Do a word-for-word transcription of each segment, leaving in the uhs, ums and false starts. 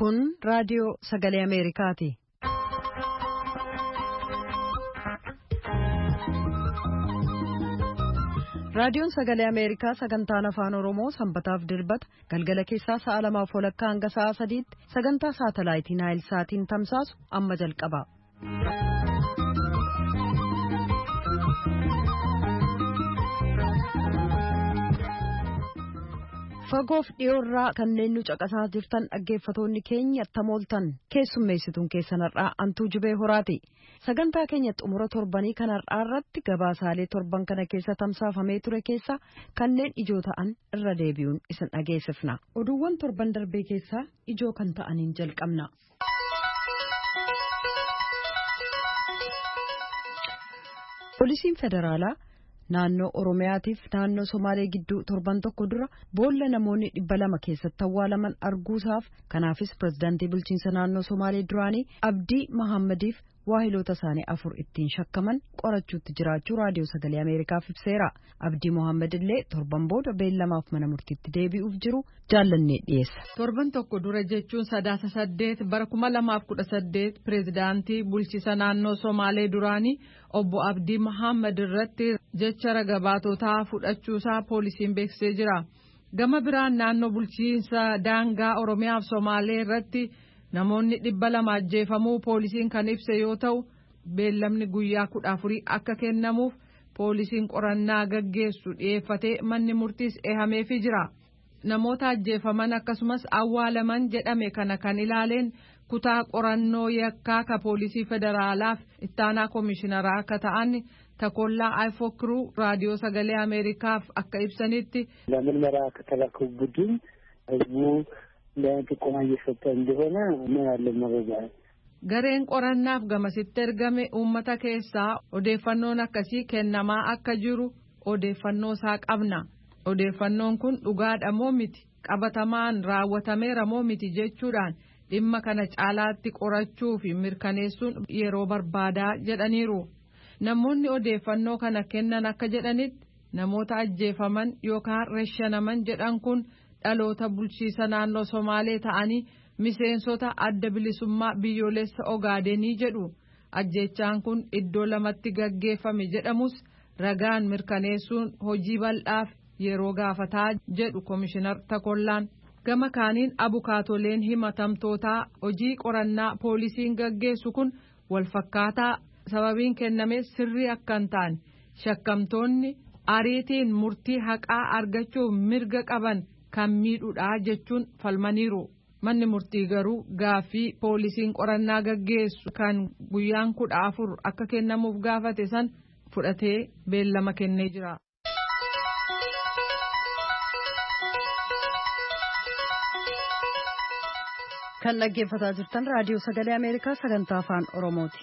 Kun raadiyoo sagalee Ameerikaati. Raadiyoon sagalee Ameerikaa sagantaan afaan Oromoo sanbataaf dilbata galgala keessaa sa'a lamaaf walakkaa hanga sa'a sadiitti sagantaa saatalaayitii Naayil Saatiin tamsaasu amma jalqaba. Fagoof dhiyoorraa kanneen nu caqasaa jirtan dhaggeeffatoonni keenya tamooltan keessummeessituun keessanarraa antuu jubee horaati. Sagantaa keenya xumura torbanii kanarraa irratti gabaasaalee torban kana keessa tamsaafamee ture keessa kanneen ijoo ta'an irra deebi'uun isin dhageessifna. Oduuwwan torban darbee keessaa ijoo kan ta'aniin jalqabna. Poolisiin federaalaa naannoo Oromiyaatiif naannoo Somaalee gidduu torban tokko dura boolla namoonni dhibba lama keessatti awwaalaman arguusaaf kanaafis pirezidaantii bulchiinsa naannoo Somaalee duraanii Abdii Mohammadiif waahiloota isaanii afur ittiin shakkaman qorachuutti jiraachuu raadiyoo sagalee Ameerikaaf ibseera. Abdii Mohammad illee torban booda beellamaaf mana murtiitti deebi'uuf jiru jaallannee dhiyeessa. Torban tokko dura jechuun sadaasa saddeet bara kuma lamaaf kudha saddeet pirezidaantii bulchiinsa naannoo Somaalee duraanii obbo Abdii Mohammad irratti jecha ragabaatotaa fudhachuusaa poolisiin beeksisee jira. Gama biraan naannoo bulchiinsa daangaa Oromiyaaf Somaalee irratti namoonni dhibba lama ajjeefamuu poolisiin kan ibse yoo ta'u beellamni guyyaa kudha afurii akka kennamuuf poolisiin qorannaa gaggeessu dhiyeeffatee manni murtiis eehameefii jira. Namoota ajjeefaman akkasumas awwaalaman jedhame kana kan ilaaleen kutaa qorannoo yakkaa ka poolisii federaalaaf ittaanaa komishineraa akka ta'an Takollaa Ayfookiruu raadiyoo sagalee Ameerikaaf akka ibsanitti ለምርመራ ከተላከው ቡድን ህዝቡ ለጥቆማ እየሰጠ እንደሆነ ምን ያለ መረጃ gareen qorannaaf gamasitti ergame uummata keessaa odeeffannoon akkasii kennamaa akka jiru odeeffannoo isaa qabna. Odeeffannoon kun dhugaadha moo miti qabatamaan raawwatameera moo miti jechuudhaan dhimma kana caalaatti qorachuu fi mirkaneessuun yeroo barbaadaa jedhaniiru. Namoonni odeeffannoo kana kennan akka jedhanitti namoota ajjeefaman yookaan reshanaman jedhan kun dhaloota bulchiinsa naannoo Somaalee ta'anii miseensota adda bilisummaa biyyoolessa Ogaadenii jedhu. Ajjeechaan kun iddoo lamatti gaggeeffame jedhamus ragaan mirkaneessuun hojii bal'aaf yeroo gaafataa jedhu komishinar Takollaan. Gama kaaniin abukaatoleen himatamtootaa hojii qorannaa poolisiin gaggeessu kun walfakkaataa sababiin kenname sirrii akka hin taane shakkamtoonni ariitiin murtii haqaa argachuuf mirga qaban kan miidhuudha jechuun falmaniiru. Manni murtii garuu gaaffii poolisiin qorannaa gaggeessu kan guyyaan kudha afur akka kennamuuf gaafate san fudhatee beellama kennee jira. Kan dhaggeeffataa jirtan raadiyoo sagalee Ameerikaa sagantaa afaan Oromooti.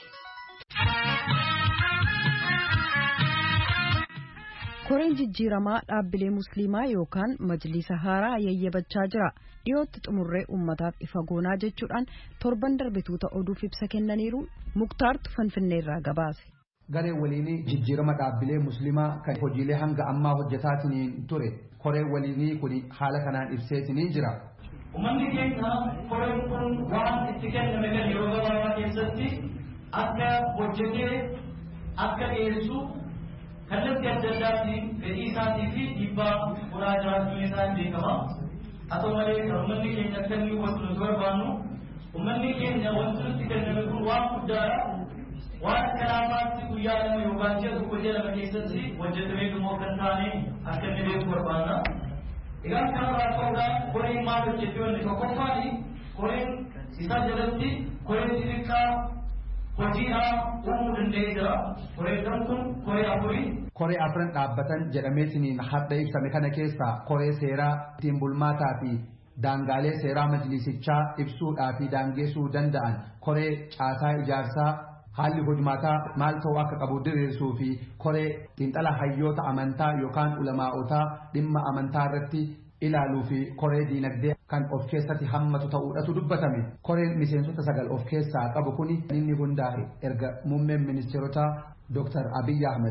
Koreen jijjiiramaa dhaabbilee musliimaa yookaan majlisa haaraa yayyabachaa jira. Dhiyootti xumurree uummataaf ifa goonaa jechuudhaan torban darbituuta oduuf ibsa kennaniiru Muktaartu Finfinneerraa gabaase. Gareen waliinii jijjiirama dhaabbilee musliimaa kan hojiilee hanga ammaa hojjetaatiin ture. Koreen waliinii kun haala kanaan ibseetii jira. Uummanni keenya koreen kun waan itti kenname kan yeroo gabaabaa keessatti akka hojjetee akka dhiyeessu kallattii adda addaatiin fedhii isaatii fi dhiibbaa furaa jiraachuun isaa beekama. Haa ta'u malee kan uummanni keenya akka inni hubatu nuti barbaannu uummanni keenya wanti nutti kenname kun waan guddaadha. Waan akka laafaatti guyyaa lama yookaan ji'a tokko ji'a lama keessatti hojjetamee dhumoo kan taane akka inni beeku barbaanna. Egaa kanarraa ka'uudhaan koreen maal hojjetee wanti tokkoffaani koreen isaa jalatti koreen xixiqqaa hojiidhaan uumuu danda'ee jira. Koreen kun koree afurii. Koree afran dhaabbatan jedhameetiin hadda ibsame kana keessaa koree seeraa ittiin bulmaataa fi daangaalee seeraa majlisichaa ibsuudhaa fi daangeessuu danda'an koree caasaa ijaarsaa haalli hojmaataa maal ta'uu akka qabu diriirsuu fi koree xiinxala hayyoota amantaa yookaan ulamaa'otaa dhimma amantaa irratti ilaaluu fi koree diinagdee kan of keessatti hammatu ta'uudhatu dubbatame. Koreen miseensota sagal of keessaa qabu kuni inni hundaa'e erga muummeen ministeerotaa Dooktar Abiyyi Ahmed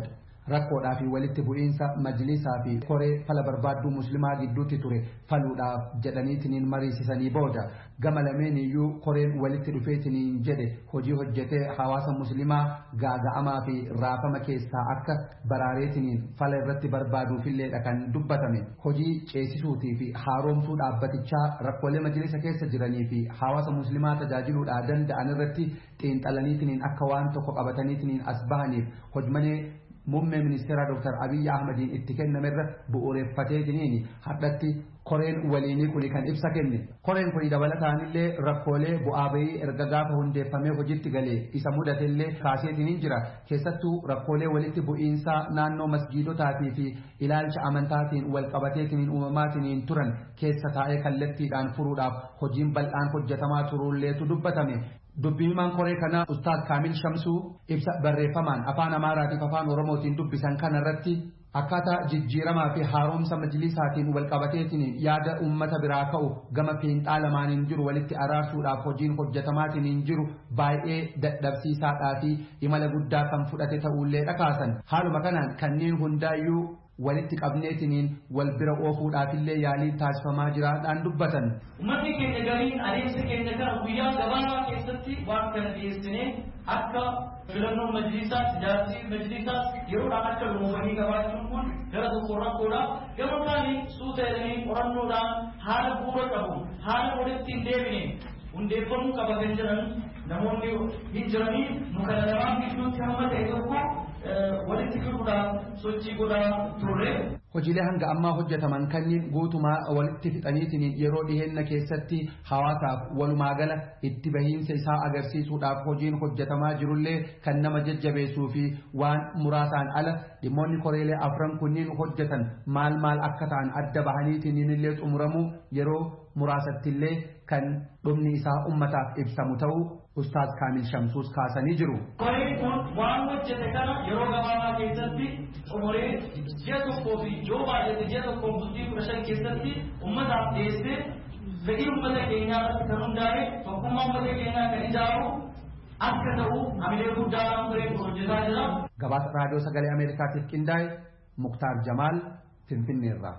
rakkoodhaa fi walitti bu'iinsa majlisaa fi koree fala barbaadduu muslimaa gidduutti ture faluudhaaf jedhaniitiniin mariisisanii booda gama lameen iyyuu koreen walitti dhufeetiniin jedhe hojii hojjetee hawaasa muslimaa gaaga'amaa fi raafama keessaa akka baraareetiniin fala irratti barbaaduufilleedha kan dubbatame. Hojii ceesisuutii fi haaromsuu dhaabbatichaa rakkoolee majlisa keessa jiranii fi hawaasa muslimaa tajaajiluudhaa danda'an irratti xiinxalaniitiniin akka waan tokko qabataniitiniin as bahaniif hojmanee muummee ministeera Dr. Abiy Ahmediin itti kennamerra bu'uureffateetiniin hardhatti koreen waliinii kuni kan ibsa kenne. Koreen kuni dabalataanillee rakkoolee bu'aa bahii erga gaafa hundeeffamee hojiitti galee isa mudateellee kaaseetiniin jira. Keessattuu rakkoolee walitti bu'iinsaa naannoo masgiidotaatii fi ilaalcha amantaatiin wal qabateetiniin uumamaatiniin turan keessa taa'ee kallattiidhaan furuudhaaf hojiin bal'aan hojjetamaa turuulleetu dubbatame. Dubbiimaan koree kana Ustaaz Kaamil Shamsuu ibsa barreeffamaan afaan Amaaraatiif afaan Oromootiin dubbisan kanarratti akkaataa jijjiiramaa fi haaromsa majlisaatiin wal qabateetiin yaada uummata biraa ka'u gama fiinxaa lamaaniin jiru walitti araarsuudhaaf hojiin hojjetamaatiin jiru baay'ee dadhabsiisaadhaa fi imala guddaa kan fudhate ta'uullee dhakaasan. Haaluma kanaan kanneen hundaayyuu walitti qabneetiniin wal bira oofuudhaafillee yaalii taasifamaa jiraadhaan dubbatan. Uummatni keenya gariin adeemsa keenya kana guyyaa gabaabaa keessatti waan kana dhiyeessinee akka filannoon majlisaas ijaarsi majlisaas yeroodhaan akka lumumanii qabaachuun kun gara tokko rakkoodha. Gama kaanii suuta jedhanii qorannoodhaan haala bu'uura qabu haala walitti hin deebine hundeeffamuu qaba kan jedhan namoonni hin jiranii nu kana lamaan gidduutti hamma ta'e tokko walitti fiduudhaan sochii godhaa turre. Hojiilee hanga ammaa hojjetaman kanneen guutumaa walitti fixaniitiin yeroo dhiheenna keessatti hawaasaaf walumaa gala itti bahiinsa isaa agarsiisuudhaaf hojiin hojjetamaa jirullee kan nama jajjabeessuu fi waan muraasaan ala dhimmoonni koreelee afran kunniin hojjetan maal maal akka ta'an adda bahaniitiin illee xumuramuu yeroo muraasattillee kan dhumni isaa ummataaf ibsamu ta'uu Ustaaz Kaamil Shamsuus kaasanii jiru. Koreen kun waan hojjete kana yeroo gabaabaa keessatti xumuree ji'a tokkoo fi yoo baay'ate ji'a tokkoo bultii kudha shan keessatti ummataaf dhiyeessee fedhii ummata keenyaa irratti kan hundaa'e tokkummaa ummata keenyaa kan ijaaru akka ta'u hamilee guddaadhaan koreen kun hojjetaa jira. Gabaasa raadiyoo sagalee Ameerikaatiif qindaa'e Muktaar Jamaal Finfinneerraa.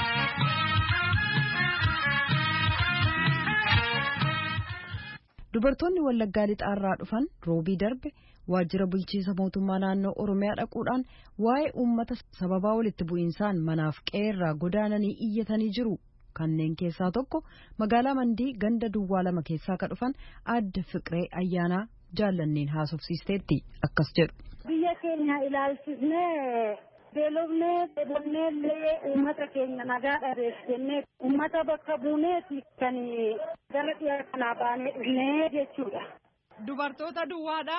Dubartoonni Wallaggaa Lixaarraa dhufan roobii darbe waajjira bulchiinsa mootummaa naannoo Oromiyaa dhaquudhaan waa'ee uummata sababaa walitti bu'iinsaan manaaf qe'eerraa godaananii iyyatanii jiru. Kanneen keessaa tokko magaalaa Mandii ganda duwwaa lama keessaa ka dhufan Aadde Fiqiree Ayyaanaa jaallanneen haasofsiisteetti akkas jedhu. Biyya keenya ilaalchisnee beelofnee beelofneellee uummata keenya nagaa dhabeef jennee uummata bakka buuneeti kan gara dhiyaa kanaa baanee dhufnee jechuudha. Dubartoota duwwaadha?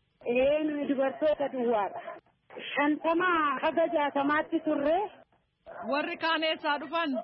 Ee nuyi dubartoota duwwaadha. Shantamaa haga jaatamaatti turre. Warri kaan eessaa dhufan?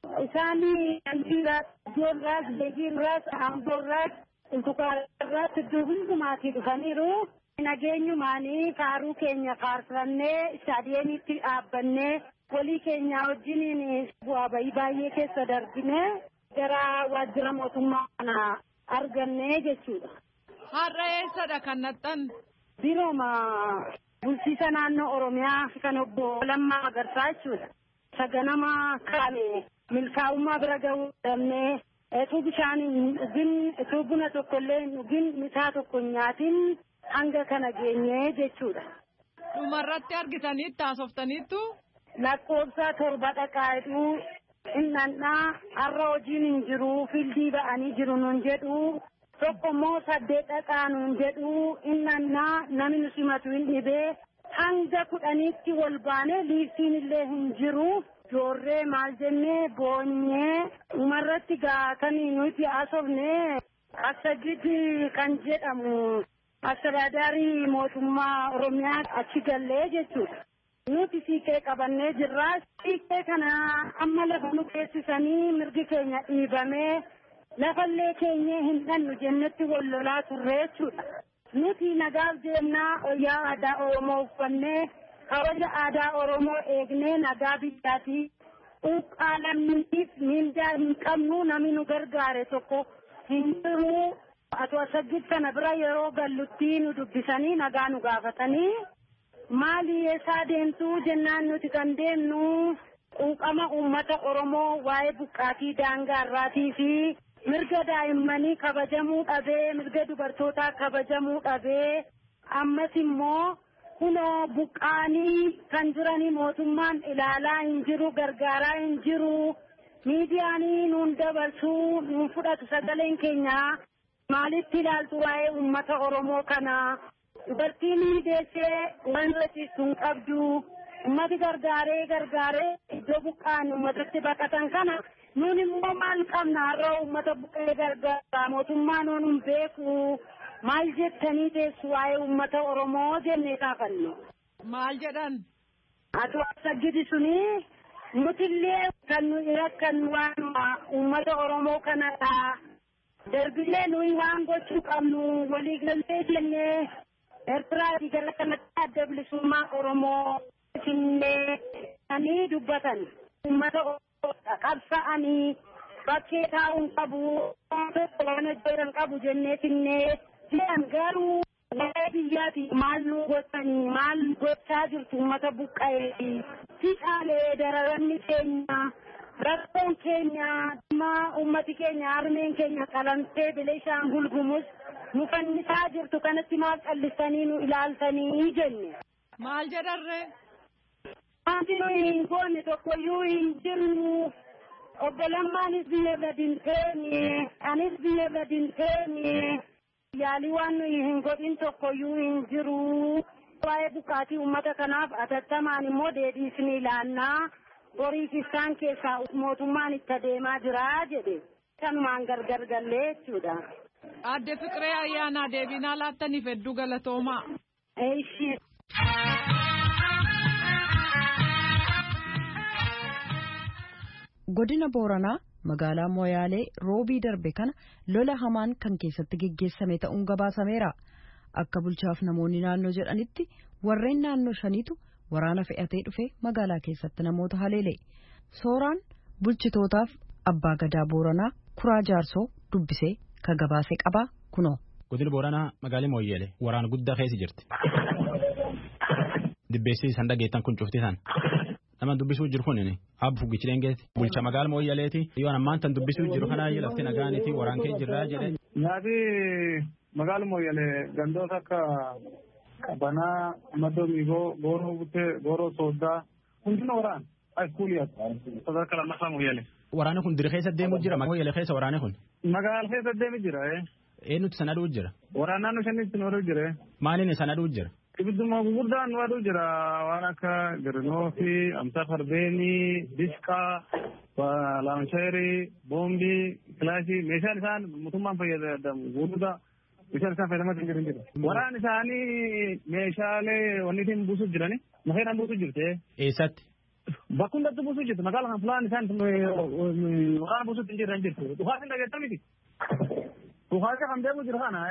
Isaanii Andiiraas, Ijoorraas, Beegiirraas, Amboorraas, Intukaarraas iddoo hundumaatii dhufaniiru. Nageenyumaanii faaruu keenya faarfannee istaadiyeemiitti dhaabbannee walii keenya wajjiniin bu'aa bahii baay'ee keessa darbinee gara waajjira mootummaa kana argannee jechuudha. Har'a eessadha kan naxxan? Birooma bulchiisa naannoo Oromiyaa kan obbo Lammaa Magarsaa jechuudha. Saganama kaane milkaa'ummaa bira gahuu dhabnee etuu bishaan hin dhugin etuu buna tokkollee hin dhugin misaa tokko hin nyaatin hanga kana geenyee jechuudha. Dhumarratti argitaniitti haasoftaniittu? Lakkoofsa torba dhaqaadhu innannaa har'a hojiin hin jiru fildii ba'anii jiru nun jedhu tokko immoo saddeet dhaqaa nun jedhu innannaa namni nu simatu hin dhibee hanga kudhaniitti wal baanee liiftiin illee hin jiru. Joorree maal jennee boonyee dhumarratti gaa kan nuti haasofne Assagid kan jedhamu Astiraadaarii mootummaa Oromiyaa achi gallee jechuudha. Nuti siiqee qabannee jirra. Siiqee kana amma lafa nu keessisanii mirgi keenya dhiibamee lafallee keenya hin dhannu jennetti wal lolaa turre jechuudha. Nuti nagaaf deemnaa wayyaa aadaa Oromoo uffannee kabaja aadaa Oromoo eegnee nagaa biyyaatii quuqqaa lammiitiif miindaa hin qabnu namni nu gargaare tokko hin jiru. Atoo Assagid kana bira yeroo gallutti nu dubbisanii nagaa nu gaafatanii maali eessaa deemtuu jennaan nuti kan deemnu quuqama uummata Oromoo waa'ee buqqaatii daangaa irraatii fi mirga daa'immanii kabajamuu dhabee mirga dubartootaa kabajamuu dhabee ammas immoo kunoo buqqaanii kan jiranii mootummaan ilaalaa hin jiru gargaaraa hin jiru miidiyaanii nuun dabarsuu nuun fudhatu sagaleen keenya maalitti ilaaltu waa'ee uummata Oromoo kana dubartiin deessee waan rasiistu hin qabdu ummati gargaaree gargaaree iddoo buqqaan ummatatti baqatan kana nuun immoo maal qabna har'a ummata buqqee gargaara mootummaa nuun hin beeku maal jettanii teessu waa'ee ummata Oromoo jennee kaafannu. Maal jedhan? Atu Assagidi suni nutillee kan nu rakkan waan ummata Oromoo kanadha. Darbilee nuyi waan gochuu qabnu waliigaltee jennee Eertiraa gara kanatti adda bilisummaa Oromoo Finfinnee ani dubbatan uummata qabsa'anii bakkee taa'uun qabu waan hojjetan qabu jennee Finfinnee jedhan garuu waa'ee biyyaati maal nu gochanii maal gochaa jirtu uummata buqqa'ee fiixaalee dararanni keenya rakkoon keenya dhimma uummati keenya harmeen keenya qalamtee Benishaangul Gumuz nu fannisaa jirtu kanatti maal callisanii nu ilaaltanii jenne. Maal jedharree? Wanti nuyi hin goone tokkoyyuu hin jirru. Obbolammaanis biyya irra dinqeenye, anis biyya irra dinqeenye. Yaalii waan nuyi hin godhin tokkoyyuu hin jiru. Waa'ee buqqaatii uummata kanaaf atattamaan immoo deebiisni ilaannaa. Boriif isaan keessaa mootummaan itti adeemaa jira jedhe. Kanumaan gargar gallee jechuudha. Adde Fiqiree Ayyaanaa deebinaa laattaniif hedduu galatoomaa. Eeshi. Godina Booranaa magaalaa Moyaalee roobii darbe kana lola hamaan kan keessatti geggeessame ta'uun gabaasameera. Akka bulchaaf namoonni naannoo jedhanitti warreen naannoo shaniitu waraana fe'atee dhufe magaalaa keessatti namoota haleele. Sooraan bulchitootaaf abbaa gadaa Booranaa Kuraa Jaarsoo dubbisee ka gabaase qabaa kunoo. Godina Booranaa magaalaa Moyaalee waraana guddaa keessa jirti. Dibbeessi san dhageettan kun cufti san. Nama dubbisuu jiru kun abbu fugichi dhengeeti. Bulcha magaalaa Moyaaleeti. Yoo ammaan tan dubbisuu jiru kana lafti nagaaniiti waraan kee jirraa jedhe. Nyaati magaalaa Moyaalee gandoota akka Qabanaa, Madoo Miigoo, Gooroo Buttee, Gooroo Sooddaa hundina waraan iskuuliyaati. Sadarkaa lammaffaa Moyaalee. Waraana kun diri keessa deemuu jira Moyaalee keessa waraana kun. Magaalaa keessa deemu jira. Eenyutu sana dhuu jira? Waraana naannoo shaniitti nu aduu jira. Maaliin sana dhuu jira? Ibidduma gurguddaan nu aduu jira waan akka Girinoo fi Amsaa Farbeenii, Disqaa, Laancheerii, Boombii, Kilaashii meeshaan isaan mootummaan fayyadamu gurguddaa meeshaan isaan fayyadamaa jiran jira. Waraan isaanii meeshaalee wanni ittiin buusuuf jirani mafeedhaan buusuuf jirte. Eessatti? Bakka hundatti buusuuf jirti magaalaa kan fulaan isaan waraana buusuuf hin jiran jirti. Dhukaas hin dhageettan miti. Dhukaasa kan beeku jira kana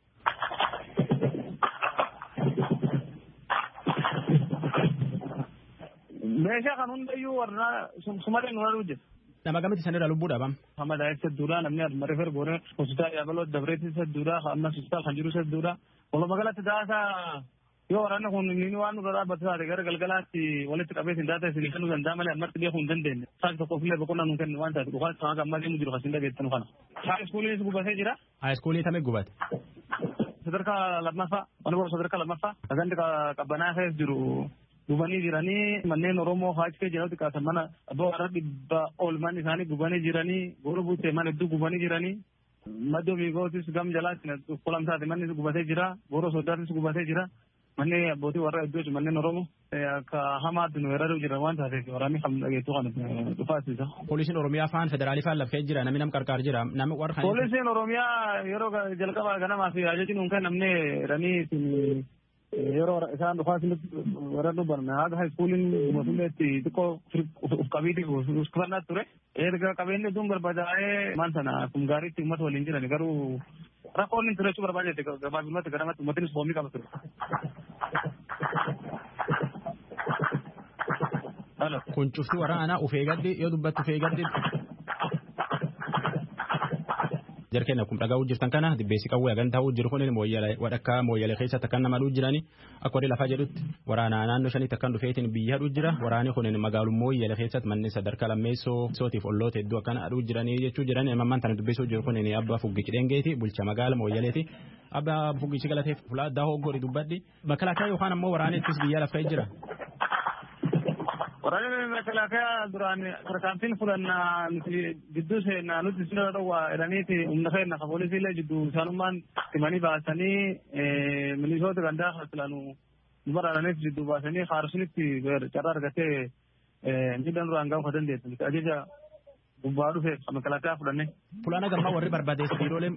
meeshaa kan hundayyuu warra sumalee nu aduu jira. Nama gamatti sanirraa lubbuu dhabam. Hamada isa duudhaa namni aduma refer goone hospitaal yaabaloo dabreetti isa duudhaa amma hospitaal kan jiru isa duudhaa. Walumaa galatti daasaa yoo waraanni kun inni waan nurra dhaabbatu taate gara galgalaatti walitti qabeetiin daata isin kennuu danda'a malee ammatti beekuu hin dandeenye. Saaki tokko ofillee boqonnaa nuun kennu waan taate dhugaa kan amma deemu jiru kasin dhageettanu kana. Haa iskuuliinis gubatee jira. Haa iskuulii tamee gubate. Sadarkaa lammaffaa wani bora sadarkaa lammaffaa sagandi qabbanaa keessa jiru gubanii jiranii manneen Oromoo haachifee jedhamutti kaasan mana abbaa warra dhibba oolman isaanii gubanii jiranii goora buutee mana hedduu gubanii jiranii Madoo Miigootis gam jalaatti qolamsaati manni gubatee jira goora soddaatis gubatee jira manni abbootii warra hedduu manneen Oromoo akka hamaatti nu weeraruu jira waan taateef waraanni kan dhageettu kan dhufaasisa. Poolisiin Oromiyaa faan federaalii faan lafee jira namni nam qarqaar jira namni warra kan. Poolisiin Oromiyaa yeroo jalqabaa ganamaa fi ajajni nuun kennamne ranii yeroo isaan dhufaasinitti warra barne haga haiskuuliin mootummeetti xiqqoo uf qabiiti uskifannaa ture erga qabeenyi duun barbaadaa'ee maal sana kun gaariitti uummata waliin jiran garuu rakkoon inni turechuu barbaadete gabaabinumatti ganamatti uummatnis foomii qaba ture. Kun cufti waraanaa ufee gaddi yoo dubbattu ufee gaddi. jarkeen akkuma dhagaa hojjetan kana dibbeessi qawwee agantaa hojjetu kun mooyyala wadhakkaa mooyyala keessa takkan nama dhuu jirani akka warri lafaa jedhutti waraana naannoo shanii takkan dhufeetiin biyya dhuu jira waraani kun magaalummaa mooyyala keessatti manni sadarkaa lammeessoo sootiif olloota hedduu akkana dhuu jiranii jechuu jiran ammaan tana dubbeessuu jiru kun abbaa fuggichi dhengeeti bulcha magaala mooyyaleeti abbaa fuggichi galateef fulaa daa hoggori dubbadhi makalaakaa yookaan ammoo waraanettis biyya lafaa jira. Waraanni makalaakaa duraan tarkaanfiin fudhannaa nuti gidduu seenaa nuti sirna dhowwaa jedhaniiti humna keenya ka poolisiilee jidduu isaanummaan timanii baasanii milisoota gandaa filaanu nu baraaraniif jidduu baasanii haarsunitti carraa argatee miidhaan duraan gaafuu dandeessu ajaja gubbaa dhufee makalaakaa fudhanne. Fulaana gammaa warri barbaadeessu biiroolee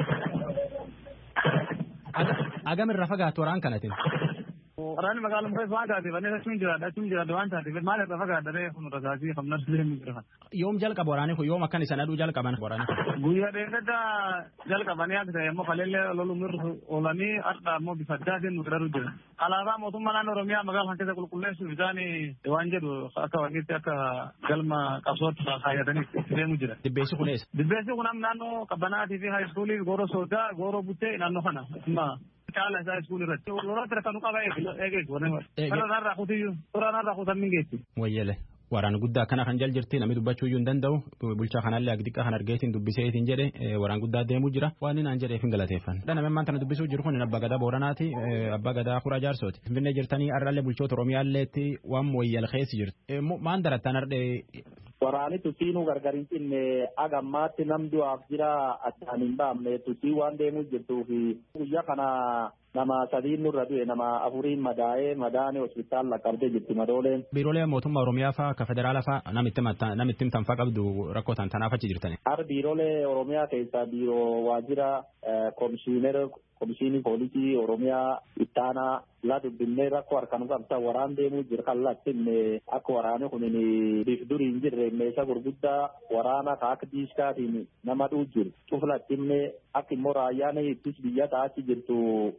agamirra fagaatu waraan kanatiin. Waraanni magaalaa mukee waan taateef ani achuun jiraadha achuun jiraadha waan taateef maal irra fagaadharee kun rasaasii hamna deemu jira. Yoom jalqaba waraanni kun yoom akkan isaan aduu jalqaban waraanni kun. Guyyaa dheeradda jalqabanii akka ta'e immoo kaleellee lolumirra oolanii har'a immoo bifa addaatiin nu gargaaru jira. Alaabaa mootummaa naannoo Oromiyaa magaalaa kan keessa qulqulleessuuf isaan waan jedhu akka wangeetti akka galma qabsootti kaayatanii deemu jira. Dibbeessi kun eessa? Dibbeessi kun naannoo qabbanaatii fi haayiskuulii gooroo soodaa gooroo buttee naannoo kana. Cala isaa iskuulii irratti. Yeroo tira kan qaba eegeetu warreen kana narraa kutiyyuu suuraa narraa kutan mingeetti. Wayyele waraana guddaa akkana kan jal jirti namni dubbachuu iyyuu hin danda'u bulchaa kanallee agdiqa kan argeetiin dubbiseetiin jedhe waraan guddaa deemuu jira waan inni naan jedheef hin galateeffan. Dhaname ammaan tana dubbisuu jiru kun abbaa gadaa booranaati abbaa gadaa kuraa jaarsooti. Finfinnee jirtanii har'aallee bulchoota Oromiyaalleetti waan mooyyal keessi jirti. Maan darattaan hardhee. Waraani tusiinuu gargariin cinne agammaatti nam du'aaf jira achaan hin baamne tusii waan deemuu jirtuuf guyyaa kana nama sadiin nurra du'e nama afuriin madaa'ee madaa'anii hospitaala qabdee jirti madooleen. Biiroolee mootummaa Oromiyaa faa ka federaala faa namitti himtan faa qabdu rakkoo tan tanaaf achi jirtani. Har biiroolee Oromiyaa keessaa biiroo waajjira komishiinera komishiinii poolisii Oromiyaa ittaanaa la dubbinee rakkoo harkaan qabsa waraan deemuu jira kan lattinne akka waraane kun biif durii hin jirre meeshaa gurguddaa waraana ka akka diiskaatiin nama dhuu jiru cuflattinne akka immoo raayyaan ittis biyya ta'achi jirtu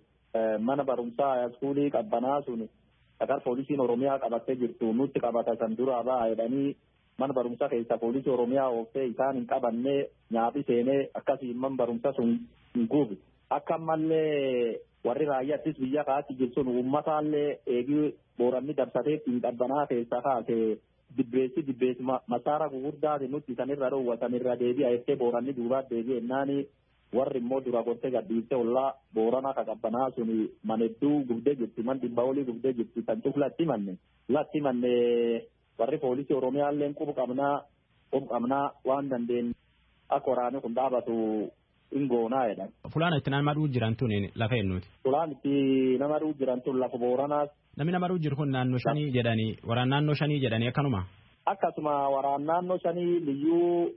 mana barumsaa iskuulii qabbanaa sun sagar poolisiin Oromiyaa qabattee jirtu nutti qabata san duraa ba'a jedhanii mana barumsaa keessa poolisii Oromiyaa ooftee isaan hin qabanne nyaafi seenee akkasii man barumsa sun hin guubi. Akka ammallee warri raayyaattis biyya kaa'achi jirsun uummataallee eegii booranni dabsatee ittiin qabbanaa keessaa kaase dibbeessi dibbeessi masaara gugurdaati nutti sanirra dhoowwatanirra deebi'a jettee booranni duubaat deebi'e naani warri immoo dura gortee gadhiiste ollaa boorana ka qabbanaa sun manedduu gubdee jirti man dhibba olii gubdee jirti kan cuf latti manne latti manne warri poolisii Oromiyaallee qubu qabnaa qubu qabnaa waan dandeen akka waraanni kun dhaabatu ingoonaa jedhan. Fulaan itti nama dhuu jiran tun lafa eenyuuti. Fulaan itti nama dhuu jiran tun lafa booranaas. Namni nama dhuu jiru kun naannoo shanii jedhanii waraan naannoo shanii jedhanii akkanuma. Akkasuma waraan naannoo shanii liyyuu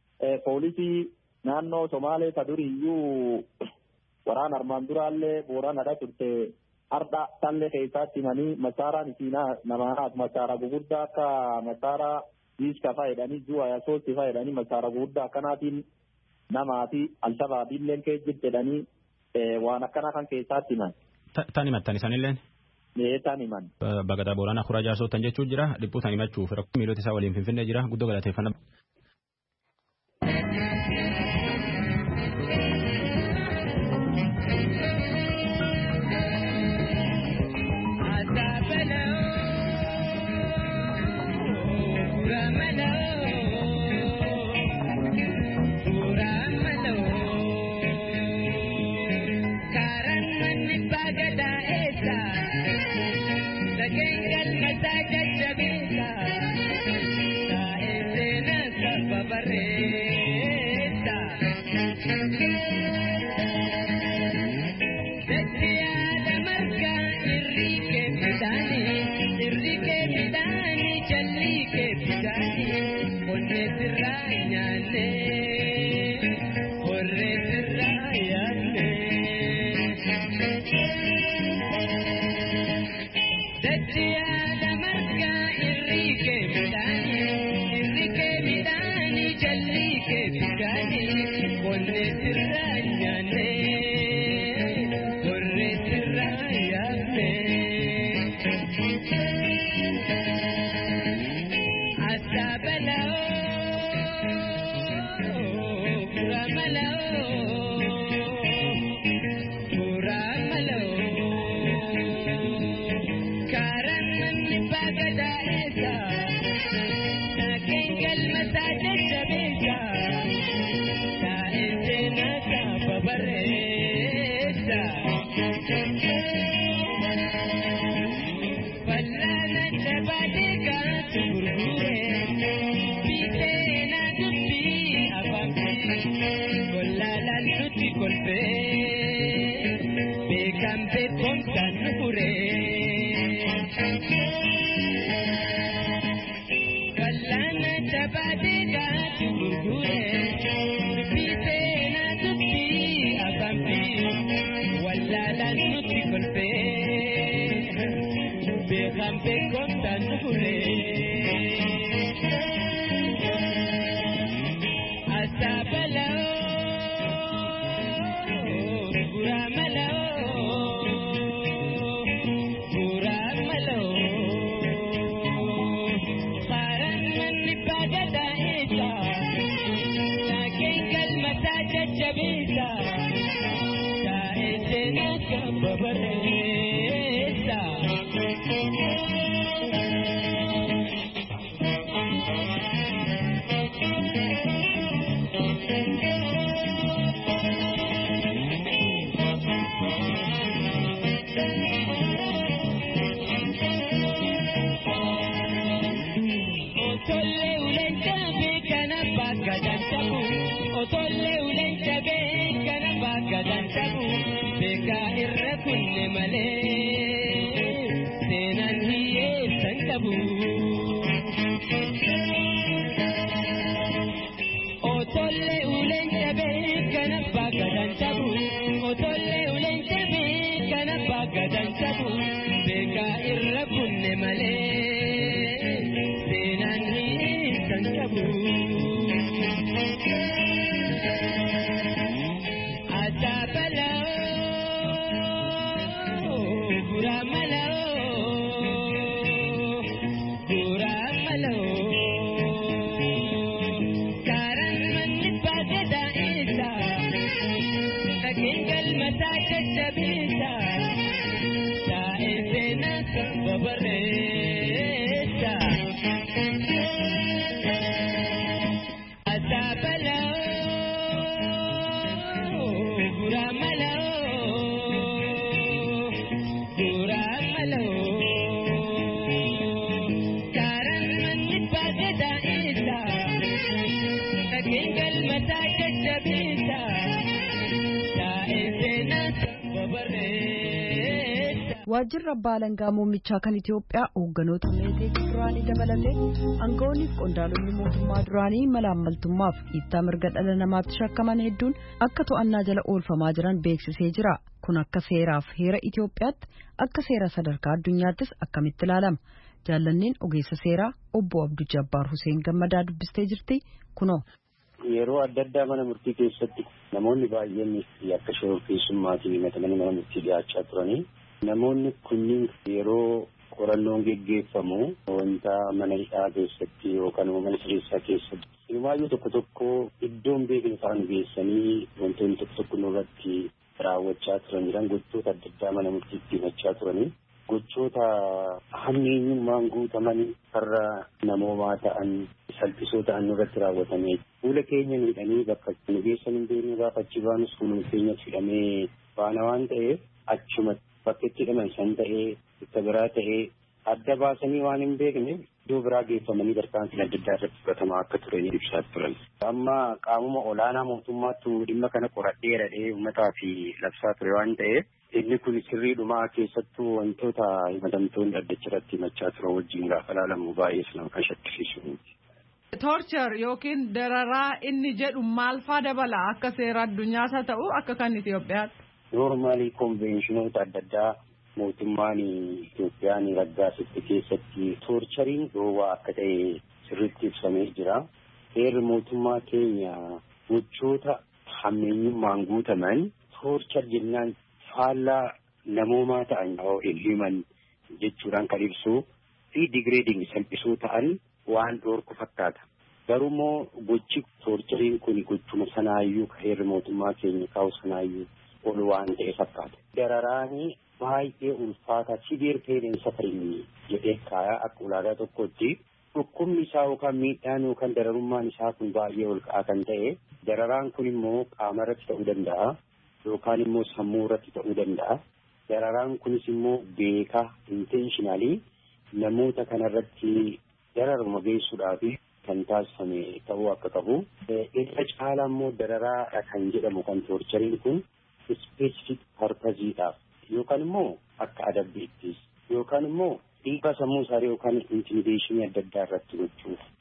poolisii naannoo Somaalee ka duriyyuu waraan armaan duraallee booranadha turte har'a tallee keessaatti himanii masaaraan isiinaa namaanaaf masaara gugurdaa akka masaara diiska fayyadanii ju'a yasootti fayyadanii masaara gugurdaa akkanaatiin namaa fi alshabaabiillee kee jedhanii waan akkana kan keessaatti himan. Tan himattan isanilleen? Mee tan himan. Bagadaa Booranaa Kuraa Jaarsootan jechuun jira dhibbuu tan himachuuf miilota isaa waliin Finfinnee jira guddoo galateeffannaa. Enrique Midani, Enrique Midani, Jalli Waajjirri Abbaa Alangaa Muummichaa kan Itoophiyaa hoogganoota meetii duraanii dabalatee aangawoonni fi qondaalonni mootummaa duraanii malaammaltummaaf dhiittaa mirga dhala namaatti shakkaman hedduun akka to'annaa jala oolfamaa jiran beeksisee jira. Kun akka seeraaf heera Itoophiyaatti akka seera sadarkaa addunyaattis akkamitti ilaalama? Jaallanniin ogeessa seeraa obbo Abduu Jabbaar Hussein Gammadaa dubbistee jirti kunoo. Yeroo adda addaa mana murtii keessatti namoonni baay'een akka shororkeessummaatiin himatamanii mana murtii dhiyaachaa turanii. Namoonni kunniin yeroo qorannoon geggeeffamu wanta mana hidhaa keessatti yookaan mana sirreessaa keessatti hirmaayyuu tokko tokko iddoon beekni isaan geessanii wantoonni tokko tokko nurratti raawwachaa turan jiran gochoota adda addaa mana murtiitti himachaa turanii gochoota hammeenyummaan guutaman farra namoomaa ta'an salphisoo ta'an nurratti raawwatamee fuula keenya miidhanii bakka nu geessan hin beeknu gaafa achi baanus fuuluma keenyatti hidhamee baana waan ta'eef achumatti bakka itti hidhaman san ta'ee itti biraa ta'ee adda baasanii waan hin beekne iddoo biraa geeffamanii tarkaanfii adda addaa irratti fudhatamaa akka turanii ibsaa turan. Amma qaamuma olaanaa mootummaattu dhimma kana qoradheera dhee uummataa fi labsaa ture waan ta'eef inni kun sirriidhumaa keessattuu wantoota himatamtoonni addacha irratti himachaa turan wajjin gaafa ilaalamu baay'ee sana kan shakkisiisu. Torture yookiin dararaa inni jedhu maal faa dabala akka seera addunyaas haa ta'u akka kan Itoophiyaatti? Normaalii konveeshinoota adda addaa mootummaan Itoophiyaan raggaasitti keessatti toorchariin dhoowwaa akka ta'e sirriitti ibsamee jira. Heerri mootummaa keenya gochoota hammeenyummaan guutaman toorchar jennaan faallaa namoomaa ta'an himan jechuudhaan kan ibsu fi digireeding salphisoo ta'an waan dhoorku fakkaata. Garuu immoo gochi toorchariin kun gochuma sanaayyuu heerri mootummaa keenya kaa'u sanaayyuu ol waan ta'e fakkaata. Dararaanii baay'ee ulfaata siviir peen safarii jedhee kaayaa akka ulaagaa tokkotti dhukkubni isaa yookaan miidhaan yookaan dararummaan isaa kun baay'ee ol ka'aa kan ta'e dararaan kun immoo qaama irratti ta'uu danda'a yookaan immoo sammuu irratti ta'uu danda'a. Dararaan kunis immoo beekaa intentionally namoota kanarratti dararuma geessuudhaaf kan taasifame ta'uu akka qabu. Irra caalaa immoo dararaa kan jedhamu kan toorchariin kun specific purposeedhaaf yookaan immoo akka adabbiittis yookaan immoo dhiibbaa sammuu isaa yookaan intimideeshinii adda addaa irratti gochuuf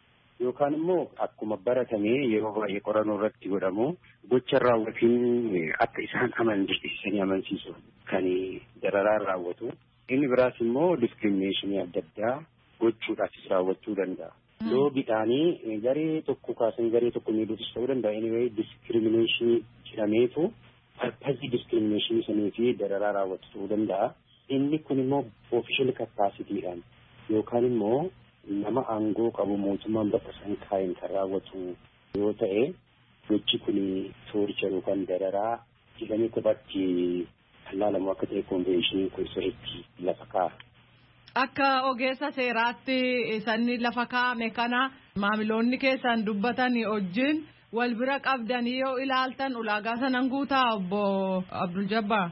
yookaan immoo akkuma baratamee yeroo baay'ee qorannoo irratti godhamu gocha raawwatiin akka isaan amansiisanii amansiisu kan dararaa raawwatu. Inni biraas immoo diskiriminashinii adda addaa gochuudhaafis raawwachuu danda'a. Loogiidhaanii garee tokko kaasan garee tokko miidhuufis ta'uu danda'a. Anyway diskiriminashinii jedhameetu parpazii diskiriminashinii sanii fi dararaa raawwatu ta'uu danda'a. Inni kun immoo official capacitiidhaan yookaan immoo nama aangoo qabu mootummaan bakka san kaa'een kan raawwatu yoo ta'e gochi kun tooricha yookaan dararaa jedhamee kophaatti kan laalamu akka ta'e konveenshinii kun sirriitti lafa kaa'a. Akka ogeessa seeraatti sanni lafa kaa'ame kana maamiloonni keessan dubbatanii wajjin wal bira qabdanii yoo ilaaltan ulaagaa sanan guutaa obbo Abdul Jabbaar.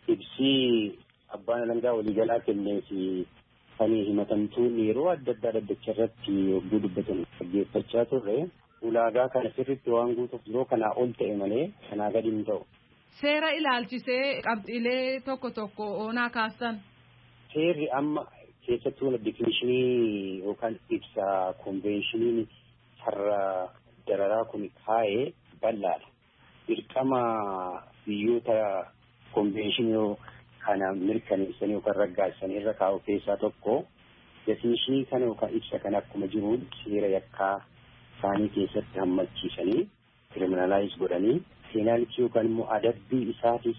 Ibsii abbaan alangaa waliigalaa kenneefi kan himatamtuun yeroo adda addaa dhaddacha irratti yogguu dubbatan dhaggeeffachaa turre ulaagaa kana sirriitti waan guutuuf yeroo kanaa ol ta'e malee kanaa gadi hin ta'u. Seera ilaalchisee qabxiilee tokko tokko oonaa kaastan. Seerri amma keessattuu definishinii yookaan ibsa konveeshiniin sarara dararaa kun kaa'ee bal'aadha. Dirqama biyyoota konveeshinii kana mirkaneessanii yookaan raggaasanii irra kaa'u keessaa tokko definishinii kana yookaan ibsa kana akkuma jiru seera yakkaa isaanii keessatti hammachiisanii kiriminalaayiz godhanii seenaalitii yookaan immoo adabbii isaatis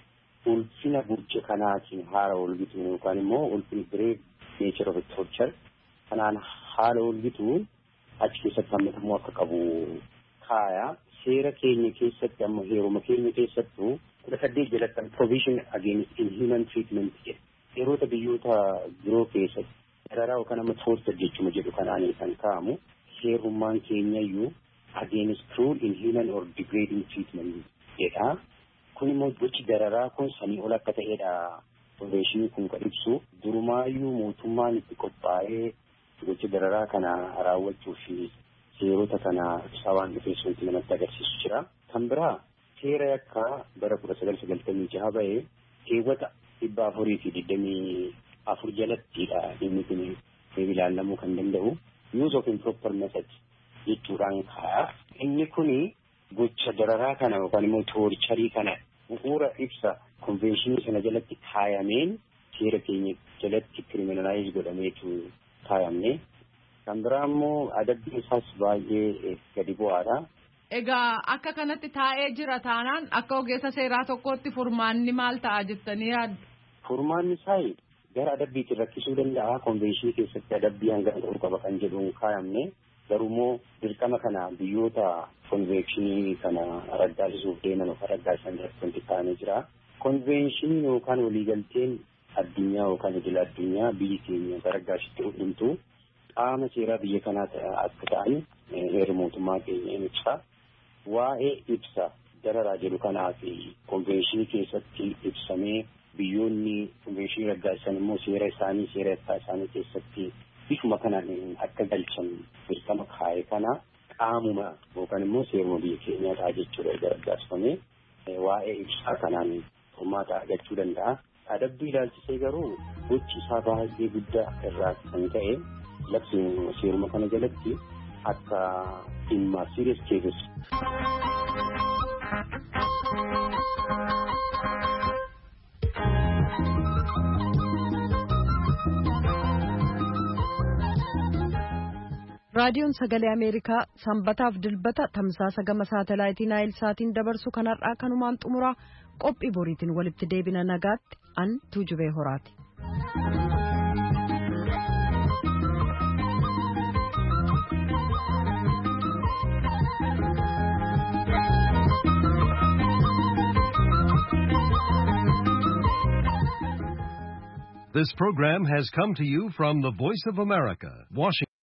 ulfina burja kanaatiin haala olbitu yookaan immoo ulfina bireef nature of torture kanaan haala olbitu achi keessatti hammatamuu akka qabu kaaya. Seera keenya keessatti amma heeruma keenya keessattuu kudha saddeet jalatti provision against inhuman treatment jedhe yeroota biyyoota biroo keessatti dararaa yookaan amma torture jechuma jedhu kanaan kan kaa'amu seerummaan keenya iyyuu against cruel, inhuman or degrading treatment jedha. Kun immoo gochi dararaa kun sanii ol akka ta'edha. Konveeshinii kun kan ibsu durumaayyuu mootummaan itti qophaa'ee gochi dararaa kana raawwachuu fi seerota kana ibsaa waan dhufees wanti namatti agarsiisu jira. Kan biraa seera yakkaa bara kudha sagal sagaltamii jaha ba'ee keewwata dhibba afurii fi digdamii afur jalattidha inni kun ilaalamuu kan danda'u. Use of improper method jechuudhaan kaaya. Inni kuni gocha dararaa kana yookaan immoo toorcharii kana bu'uura ibsa konveeshinii sana jalatti kaayameen seera keenya jalatti kiriminalaayiz godhameetu kaayamne. Kan biraa immoo adabbiin isaas baay'ee gadi bu'aadha. Egaa akka kanatti taa'ee jira taanaan akka ogeessa seeraa tokkotti furmaanni maal ta'a jettanii yaaddu? Furmaanni isaa gara adabbiitti rakkisuu danda'a. Konveeshinii keessatti adabbii hangana ta'uu qaba kan jedhuun kaayamne. Garuu immoo dirqama kana biyyoota konveeshinii kana raggaasisuuf deeman yookaan raggaasisan irratti wanti kaa'amee jira. Konveeshinii yookaan waliigalteen addunyaa yookaan idil addunyaa biyyi keenya raggaasitti hundumtuu qaama seeraa biyya kanaa akka ta'an heera mootummaa keenya ni ibsa. Waa'ee ibsa dararaa jedhu kanaa fi konveeshinii keessatti ibsamee biyyoonni konveeshinii raggaasisan immoo seera isaanii seera yakkaa isaanii keessatti bifuma kanaan akka galchan dirqama kaa'e kana qaamuma yookaan immoo seeruma biyya keenyaa ta'a jechuudha erga raggaasifamee waa'ee ibsaa kanaan furmaata argachuu danda'a. Adabbii ilaalchisee garuu gochi isaa baay'ee guddaa irraa kan ta'e labsiin seeruma kana jalatti akka dhimma serious cases. raadiyoon sagalee ameerikaa sanbataaf dilbata tamsaasa gama saatalaayitii naayil saatiin dabarsu kanarraa kanumaan xumuraa qophii boriitiin walitti deebina nagaatti an tuujubee horaati. This program has come to you from the Voice of America, Washington.